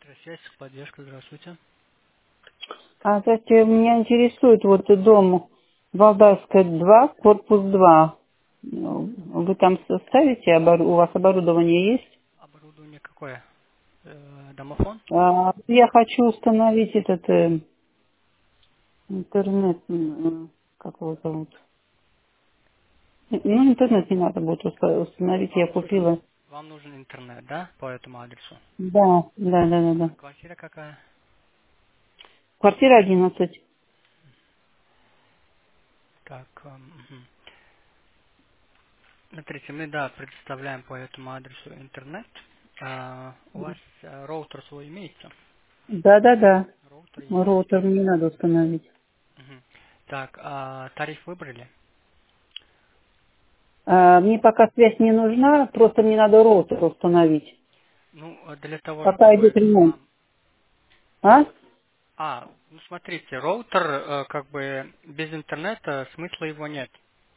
Связь, поддержка, здравствуйте. Кстати, меня интересует вот и дом Валдайская 2, корпус 2. Вы там ставите, у вас оборудование есть? Оборудование какое? Домофон? Я хочу установить этот интернет, как его зовут? Ну, интернет не надо будет установить, я Вам нужен, купила. вам нужен интернет, да, по этому адресу? Да. Квартира какая? Квартира 11. Так, смотрите, мы, да, предоставляем по этому адресу интернет. У вас роутер свой имеется? Да. Роутер есть. Роутер не надо установить. Мгм. Так, тариф выбрали? Мне пока связь не нужна, просто мне надо роутер установить. Ну, для того, Пока идет чтобы ремонт. вам... А? Ну смотрите, роутер, как бы, без интернета смысла его нет.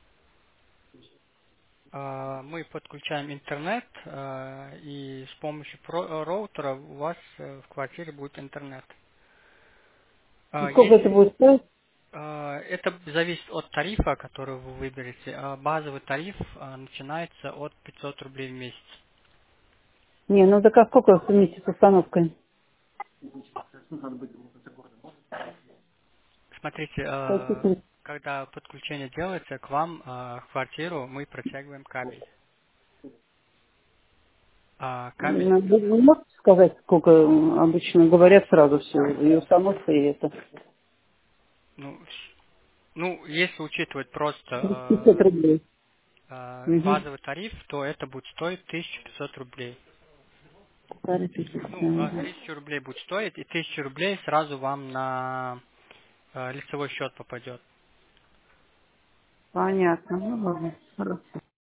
Мы подключаем интернет, и с помощью роутера у вас в квартире будет интернет. Сколько это Если будет стоить? это зависит от тарифа, который вы выберете. Базовый тариф начинается от 500 рублей в месяц. Не, ну так а сколько вместе с установкой? Смотрите, Каких- когда подключение делается к вам в квартиру, мы протягиваем кабель. Кабель, Вы можете сказать, сколько обычно говорят сразу все, и установка, и это? ну, ну, если учитывать 500 просто рублей. Угу. базовый тариф, то это будет стоить 1500 рублей. Старый 50, Ну, ага. 1000 рублей будет стоить, и 1000 рублей сразу вам на лицевой счет попадет. Понятно. Ну ладно, хорошо.